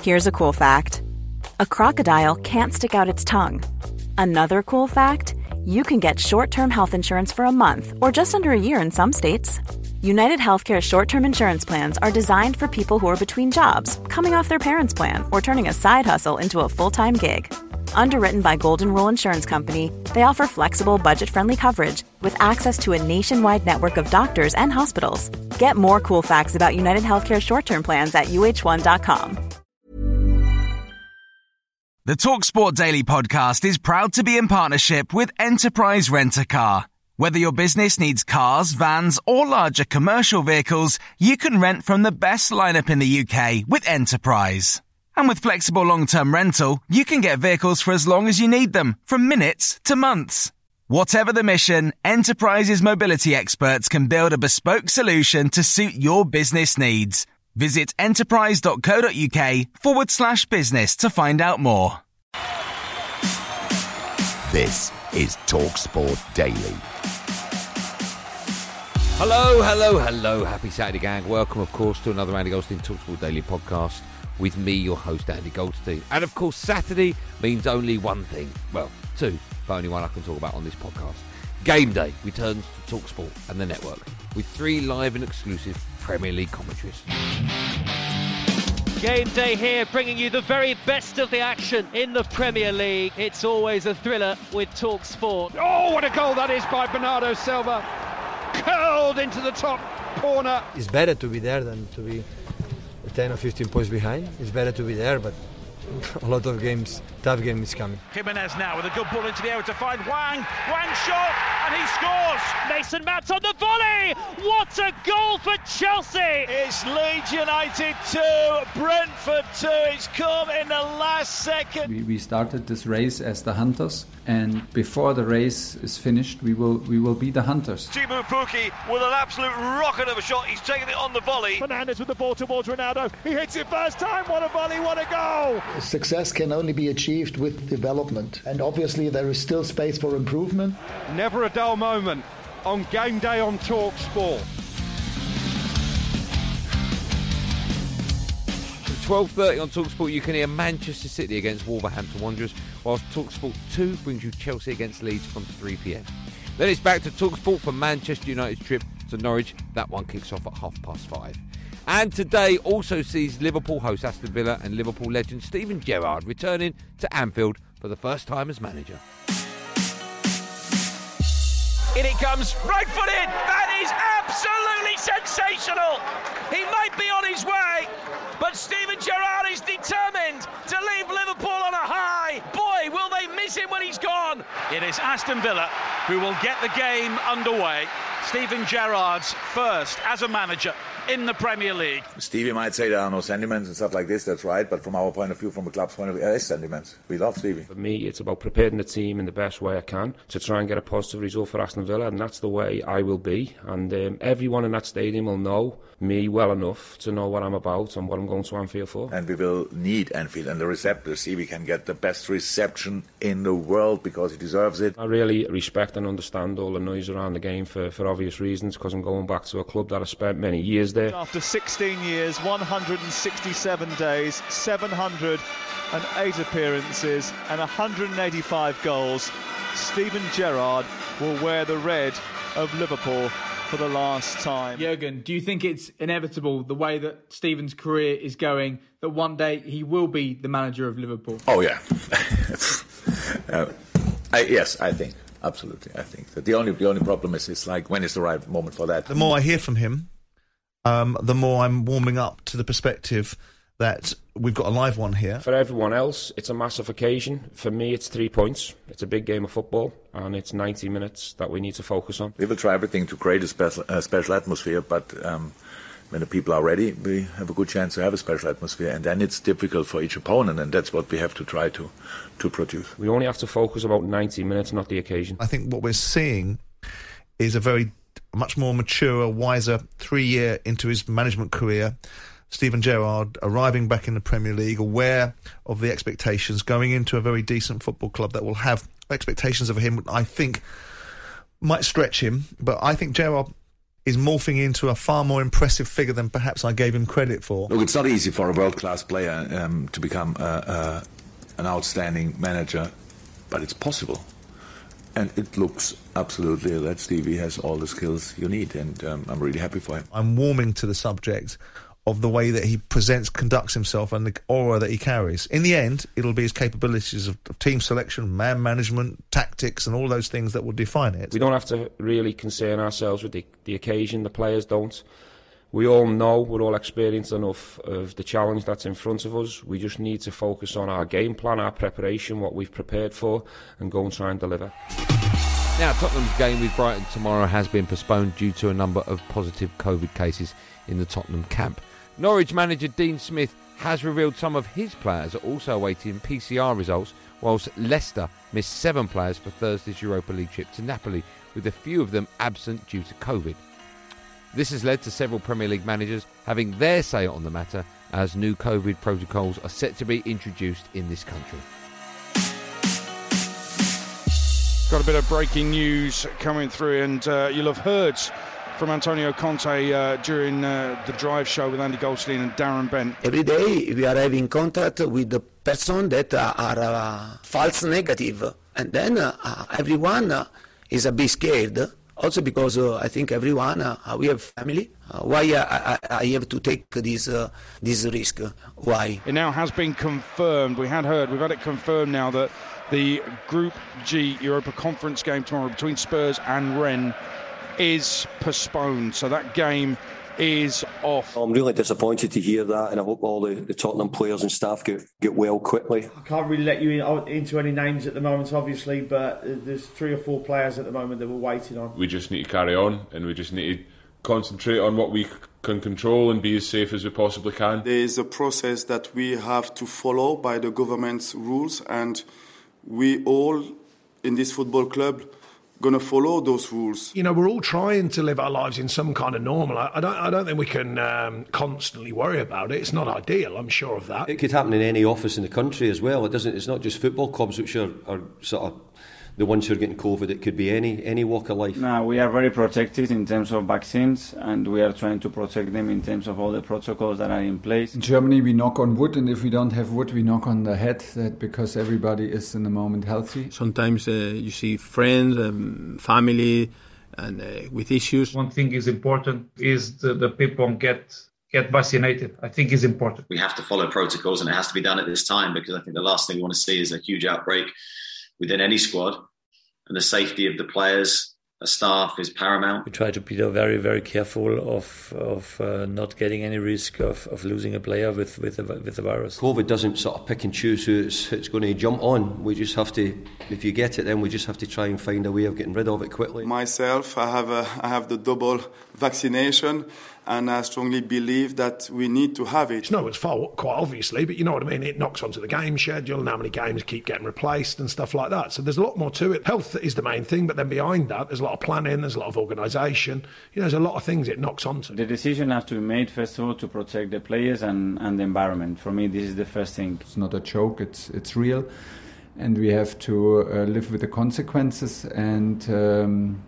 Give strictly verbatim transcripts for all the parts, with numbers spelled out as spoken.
Here's a cool fact. A crocodile can't stick out its tongue. Another cool fact, you can get short-term health insurance for a month or just under a year in some states. United Healthcare short-term insurance plans are designed for people who are between jobs, coming off their parents' plan, or turning a side hustle into a full-time gig. Underwritten by Golden Rule Insurance Company, they offer flexible, budget-friendly coverage with access to a nationwide network of doctors and hospitals. Get more cool facts about United Healthcare short-term plans at U H one dot com. The TalkSport Daily podcast is proud to be in partnership with Enterprise Rent-A-Car. Whether your business needs cars, vans, or larger commercial vehicles, you can rent from the best lineup in the U K with Enterprise. And with flexible long-term rental, you can get vehicles for as long as you need them, from minutes to months. Whatever the mission, Enterprise's mobility experts can build a bespoke solution to suit your business needs. Visit enterprise.co.uk forward slash business to find out more. This is TalkSport Daily. Hello, hello, hello. Happy Saturday, gang. Welcome, of course, to another Andy Goldstein TalkSport Daily podcast with me, your host, Andy Goldstein. And, of course, Saturday means only one thing. Well, two, but only one I can talk about on this podcast. Game Day returns to TalkSport and the network with three live and exclusive Premier League commentaries. Game Day here, bringing you the very best of the action in the Premier League. It's always a thriller with TalkSport. Oh, what a goal that is by Bernardo Silva. Curled into the top corner. It's better to be there than to be ten or fifteen points behind. It's better to be there, but a lot of games, tough game is coming. Jimenez now with a good ball into the air to find Wang. Wang shot, and he scores. Mason Mount on the volley. What a goal for Chelsea. It's Leeds United two, Brentford two. It's come in the last second. We, we started this race as the hunters, and before the race is finished, we will we will be the hunters. Timu Pukki with an absolute rocket of a shot. He's taken it on the volley. Fernandes with the ball towards Ronaldo. He hits it first time. What a volley, what a goal. Success can only be achieved with development, and obviously there is still space for improvement. Never a dull moment on Game Day on TalkSport. twelve thirty on TalkSport, you can hear Manchester City against Wolverhampton Wanderers, whilst TalkSport two brings you Chelsea against Leeds from three p.m. Then it's back to TalkSport for Manchester United's trip to Norwich. That one kicks off at half past five. And today also sees Liverpool host Aston Villa and Liverpool legend Steven Gerrard returning to Anfield for the first time as manager. In it comes, right foot in. That is absolutely sensational. He might be on his way, but Steven Gerrard is determined to leave Liverpool on a high. Boy, will they miss him when he's gone. It is Aston Villa who will get the game underway. Steven Gerrard's first as a manager in the Premier League. Stevie might say there are no sentiments and stuff like this, that's right, but from our point of view, from the club's point of view, there is sentiments. We love Stevie. For me, it's about preparing the team in the best way I can to try and get a positive result for Aston Villa, and that's the way I will be. And um, everyone in that stadium will know me well enough to know what I'm about and what I'm going to Anfield for. And we will need Anfield and the receptors. Stevie can get the best reception in the world because he deserves it. I really respect and understand all the noise around the game for, for obvious reasons, because I'm going back to a club that I spent many years there. After sixteen years, one hundred sixty-seven days, seven hundred eight appearances and one hundred eighty-five goals, Steven Gerrard will wear the red of Liverpool for the last time. Jurgen, do you think it's inevitable, the way that Steven's career is going, that one day he will be the manager of Liverpool? Oh, yeah. uh, I, yes, I think. Absolutely, I think. That the only the only problem is, it's like, when is the right moment for that? The more I hear from him, um, the more I'm warming up to the perspective that we've got a live one here. For everyone else, it's a massive occasion. For me, it's three points. It's a big game of football, and it's ninety minutes that we need to focus on. We will try everything to create a special, uh, special atmosphere, but um, when the people are ready, we have a good chance to have a special atmosphere, and then it's difficult for each opponent, and that's what we have to try to, to produce. We only have to focus about ninety minutes, not the occasion. I think what we're seeing is a very much more mature, wiser, three-year into his management career, Steven Gerrard arriving back in the Premier League, aware of the expectations, going into a very decent football club that will have expectations of him, I think, might stretch him. But I think Gerrard is morphing into a far more impressive figure than perhaps I gave him credit for. Look, it's not easy for a world-class player um, to become uh, uh, an outstanding manager, but it's possible. And it looks absolutely that Stevie has all the skills you need, and um, I'm really happy for him. I'm warming to the subject of the way that he presents, conducts himself, and the aura that he carries. In the end, it'll be his capabilities of, of team selection, man management, tactics, and all those things that will define it. We don't have to really concern ourselves with the, the occasion. The players don't. We all know, we're all experienced enough of the challenge that's in front of us. We just need to focus on our game plan, our preparation, what we've prepared for, and go and try and deliver. Now, Tottenham's game with Brighton tomorrow has been postponed due to a number of positive COVID cases in the Tottenham camp. Norwich manager Dean Smith has revealed some of his players are also awaiting P C R results, whilst Leicester missed seven players for Thursday's Europa League trip to Napoli, with a few of them absent due to COVID. This has led to several Premier League managers having their say on the matter, as new COVID protocols are set to be introduced in this country. Got a bit of breaking news coming through, and uh, you'll have heard from Antonio Conte uh, during uh, the drive show with Andy Goldstein and Darren Bent. Every day we are having contact with the person that uh, are uh, false negative, and then uh, everyone uh, is a bit scared. Also because uh, I think everyone, uh, we have family. Uh, why uh, I, I have to take this uh, this risk? Why? It now has been confirmed. We had heard, we've had it confirmed now that the Group G Europa Conference game tomorrow between Spurs and Rennes is postponed. So that game is off. I'm really disappointed to hear that, and I hope all the, the Tottenham players and staff get, get well quickly. I can't really let you in, into any names at the moment, obviously, but there's three or four players at the moment that we're waiting on. We just need to carry on, and we just need to concentrate on what we can control and be as safe as we possibly can. There is a process that we have to follow by the government's rules, and we all in this football club going to follow those rules. You know, we're all trying to live our lives in some kind of normal. I, I don't I don't think we can um, constantly worry about it. It's not ideal, I'm sure of that. It could happen in any office in the country as well. It doesn't. It's not just football clubs which are, are sort of the ones who are getting COVID. It could be any any walk of life. No, we are very protected in terms of vaccines, and we are trying to protect them in terms of all the protocols that are in place. In Germany, we knock on wood, and if we don't have wood, we knock on the head, that because everybody is in the moment healthy. Sometimes uh, you see friends, um, family, and uh, with issues. One thing is important is the, the people get get vaccinated. I think is important. We have to follow protocols, and it has to be done at this time, because I think the last thing we want to see is a huge outbreak within any squad, and the safety of the players, the staff is paramount. We try to be very, very careful of of uh, not getting any risk of, of losing a player with with the, with the virus. COVID doesn't sort of pick and choose who it's, it's going to jump on. We just have to, if you get it, then we just have to try and find a way of getting rid of it quickly. Myself, I have a, I have the double vaccination, and I strongly believe that we need to have it. It's no one's fault, quite obviously, but you know what I mean? It knocks onto the game schedule and how many games keep getting replaced and stuff like that. So there's a lot more to it. Health is the main thing, but then behind that, there's a lot of planning, there's a lot of organisation. You know, there's a lot of things it knocks onto. The decision has to be made, first of all, to protect the players and, and the environment. For me, this is the first thing. It's not a joke, it's, it's real. And we have to uh, live with the consequences and Um,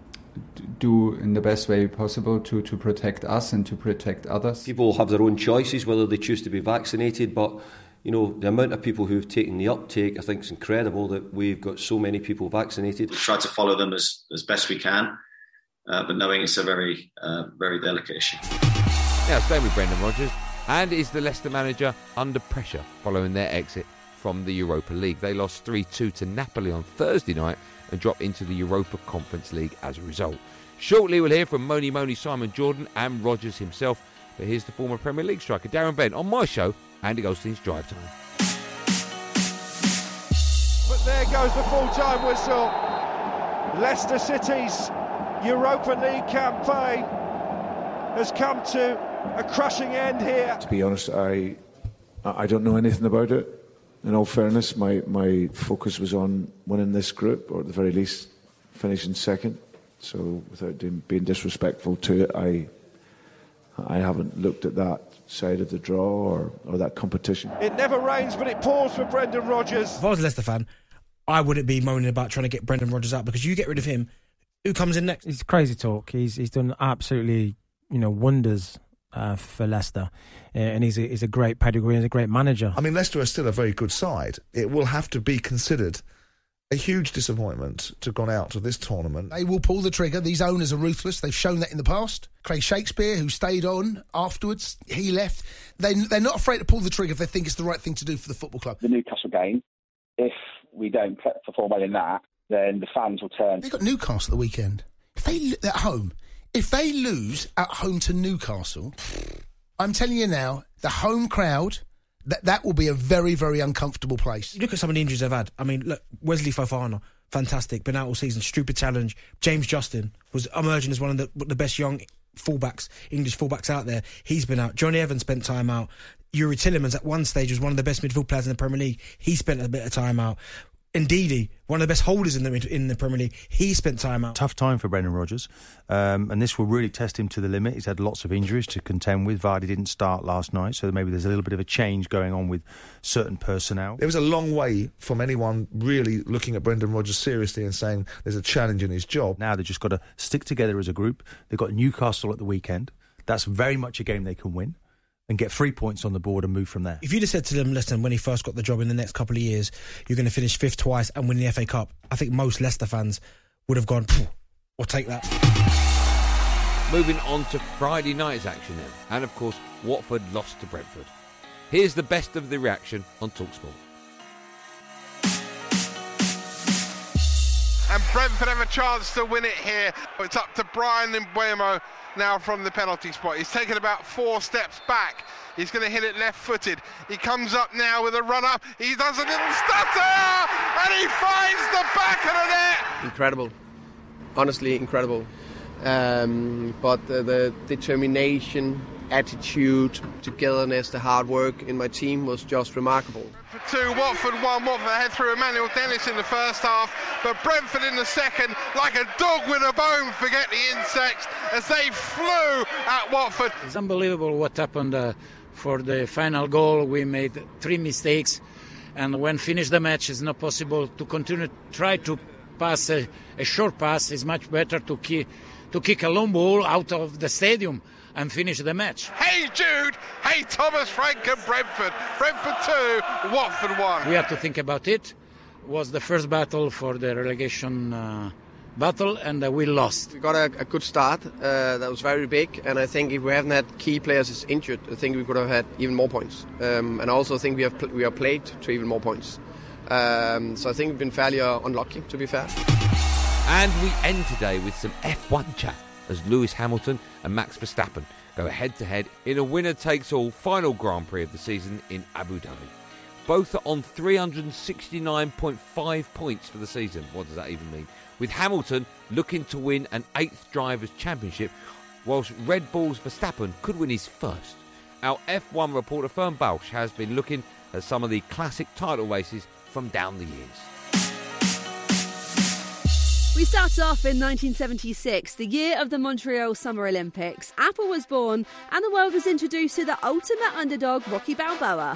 do in the best way possible to, to protect us and to protect others. People have their own choices whether they choose to be vaccinated, but you know, the amount of people who've taken the uptake, I think, is incredible that we've got so many people vaccinated. We try to follow them as, as best we can, uh, but knowing it's a very, uh, very delicate issue. Now, staying with Brendan Rodgers, and is the Leicester manager under pressure following their exit from the Europa League? They lost three two to Napoli on Thursday night and dropped into the Europa Conference League as a result. Shortly we'll hear from Moni Moni, Simon Jordan and Rodgers himself, but here's the former Premier League striker Darren Bent on my show, Andy Goldstein's Drive Time. But there goes the full-time whistle. Leicester City's Europa League campaign has come to a crushing end here. To be honest, I I don't know anything about it. In all fairness, my, my focus was on winning this group, or at the very least, finishing second. So, without being disrespectful to it, I I haven't looked at that side of the draw or, or that competition. It never rains, but it pours for Brendan Rodgers. If I was a Leicester fan, I wouldn't be moaning about trying to get Brendan Rodgers out, because you get rid of him, Who comes in next? It's crazy talk. He's he's done absolutely, you know, wonders uh, for Leicester, uh, and he's a, he's a great pedigree. He's a great manager. I mean, Leicester are still a very good side. It will have to be considered a huge disappointment to have gone out to this tournament. They will pull the trigger. These owners are ruthless. They've shown that in the past. Craig Shakespeare, who stayed on afterwards, he left. They, they're not afraid to pull the trigger if they think it's the right thing to do for the football club. The Newcastle game, if we don't perform well in that, then the fans will turn. They've got Newcastle at the weekend. If they at home, if they lose at home to Newcastle, I'm telling you now, the home crowd, That that will be a very, very uncomfortable place. You look at some of the injuries they've had. I mean, look, Wesley Fofana, fantastic, been out all season, stupid challenge. James Justin was emerging as one of the, the best young fullbacks, English fullbacks out there. He's been out. Johnny Evans spent time out. Yuri Tillemans at one stage was one of the best midfield players in the Premier League. He spent a bit of time out. Ndidi, one of the best holders in the in the Premier League, he spent time out. Tough time for Brendan Rodgers, um, and this will really test him to the limit. He's had lots of injuries to contend with. Vardy didn't start last night, so maybe there's a little bit of a change going on with certain personnel. It was a long way from anyone really looking at Brendan Rodgers seriously and saying there's a challenge in his job. Now they've just got to stick together as a group. They've got Newcastle at the weekend. That's very much a game they can win and get three points on the board and move from there. If you'd have said to them, listen, when he first got the job in the next couple of years, you're going to finish fifth twice and win the F A Cup, I think most Leicester fans would have gone, or take that. Moving on to Friday night's action then. And of course, Watford lost to Brentford. Here's the best of the reaction on TalkSport. And Brentford have a chance to win it here. It's up to Brian Mbeumo now from the penalty spot. He's taken about four steps back. He's going to hit it left-footed. He comes up now with a run-up. He does a little stutter, and he finds the back of the net. Incredible. Honestly, incredible. Um, but uh, the determination, attitude, togetherness, the hard work in my team was just remarkable. For two, Watford one. Watford had through Emmanuel Dennis in the first half, but Brentford in the second, like a dog with a bone, forget the insects, as they flew at Watford. It's unbelievable what happened uh, for the final goal. We made three mistakes, and when finished the match, it's not possible to continue to try to pass a, a short pass. It's much better to, ki- to kick a long ball out of the stadium and finish the match. Hey Jude, hey Thomas Frank and Brentford. Brentford two, Watford one. We have to think about it. It was the first battle for the relegation uh, battle, and uh, we lost. We got a, a good start. Uh, that was very big, and I think if we hadn't had key players injured, I think we could have had even more points. Um, and I also think we have pl- we are played to even more points. Um, so I think we've been fairly uh, unlucky, to be fair. And we end today with some F one chat as Lewis Hamilton and Max Verstappen go head-to-head in a winner-takes-all final Grand Prix of the season in Abu Dhabi. Both are on three hundred sixty-nine point five points for the season. What does that even mean? With Hamilton looking to win an eighth Drivers' Championship, whilst Red Bull's Verstappen could win his first. Our F one reporter Fern Balch has been looking at some of the classic title races from down the years. We start off in nineteen seventy-six, the year of the Montreal Summer Olympics. Apple was born and the world was introduced to the ultimate underdog, Rocky Balboa.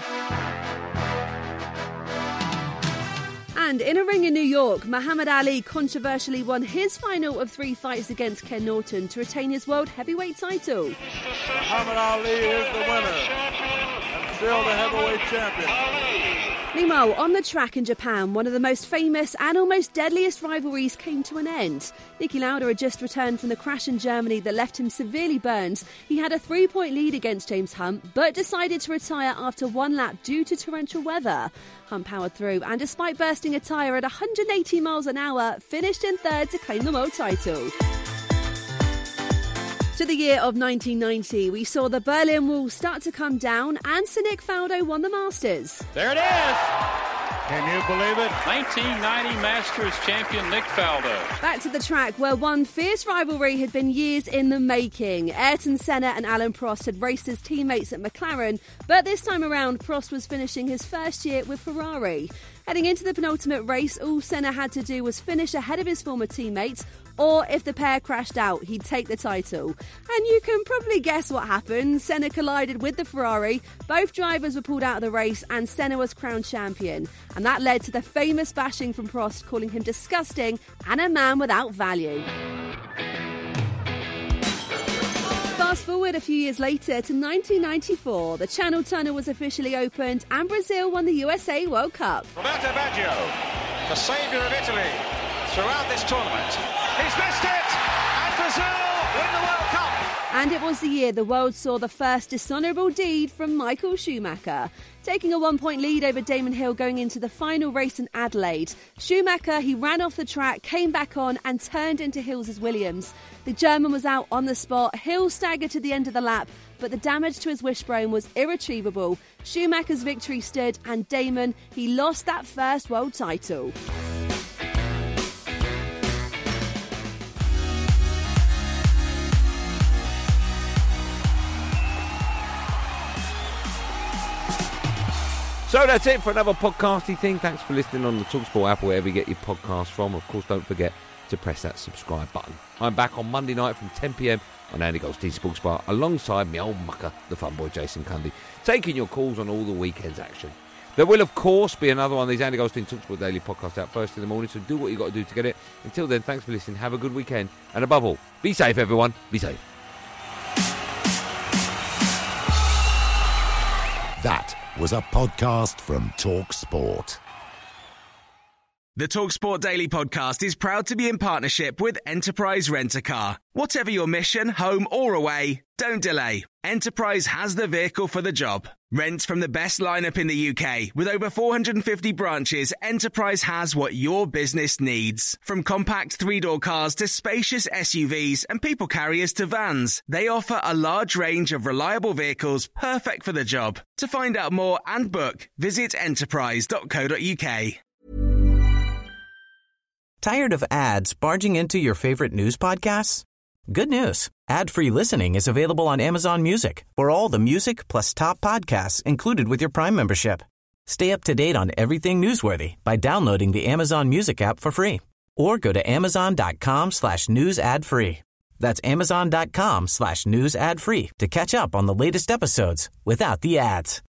And in a ring in New York, Muhammad Ali controversially won his final of three fights against Ken Norton to retain his world heavyweight title. Muhammad Ali is the winner and still the heavyweight champion. Meanwhile, on the track in Japan, one of the most famous and almost deadliest rivalries came to an end. Niki Lauda had just returned from the crash in Germany that left him severely burned. He had a three-point lead against James Hunt, but decided to retire after one lap due to torrential weather. Hunt powered through and, despite bursting a tyre at one hundred eighty miles an hour, finished in third to claim the world title. To the year of nineteen ninety, we saw the Berlin Wall start to come down and Sir Nick Faldo won the Masters. There it is! Can you believe it? nineteen ninety Masters champion Nick Faldo. Back to the track where one fierce rivalry had been years in the making. Ayrton Senna and Alain Prost had raced as teammates at McLaren, but this time around Prost was finishing his first year with Ferrari. Heading into the penultimate race, all Senna had to do was finish ahead of his former teammates, or if the pair crashed out, he'd take the title. And you can probably guess what happened. Senna collided with the Ferrari, both drivers were pulled out of the race, and Senna was crowned champion. And that led to the famous bashing from Prost, calling him disgusting and a man without value. Fast forward a few years later to nineteen ninety-four. The Channel Tunnel was officially opened and Brazil won the U S A World Cup. Roberto Baggio, the saviour of Italy throughout this tournament. He's missed it, and Brazil win the World Cup. And it was the year the world saw the first dishonourable deed from Michael Schumacher. Taking a one-point lead over Damon Hill going into the final race in Adelaide. Schumacher, he ran off the track, came back on and turned into Hills' Williams. The German was out on the spot. Hill staggered to the end of the lap, but the damage to his wishbone was irretrievable. Schumacher's victory stood, and Damon, he lost that first world title. So that's it for another podcasty thing. Thanks for listening on the TalkSport app or wherever you get your podcasts from. Of course, don't forget to press that subscribe button. I'm back on Monday night from ten p m on Andy Goldstein Sports Bar alongside me old mucker, the fun boy Jason Cundy, taking your calls on all the weekend's action. There will, of course, be another one of these Andy Goldstein TalkSport Daily podcasts out first in the morning, so do what you got to do to get it. Until then, thanks for listening. Have a good weekend. And above all, be safe, everyone. Be safe. That was a podcast from TalkSport. The TalkSport Daily Podcast is proud to be in partnership with Enterprise Rent-A-Car. Whatever your mission, home or away, don't delay. Enterprise has the vehicle for the job. Rent from the best lineup in the U K. With over four hundred fifty branches, Enterprise has what your business needs. From compact three-door cars to spacious S U Vs and people carriers to vans, they offer a large range of reliable vehicles perfect for the job. To find out more and book, visit enterprise dot co dot uk. Tired of ads barging into your favorite news podcasts? Good news. Ad-free listening is available on Amazon Music for all the music plus top podcasts included with your Prime membership. Stay up to date on everything newsworthy by downloading the Amazon Music app for free or go to amazon.com slash news ad free. That's amazon.com slash news ad free to catch up on the latest episodes without the ads.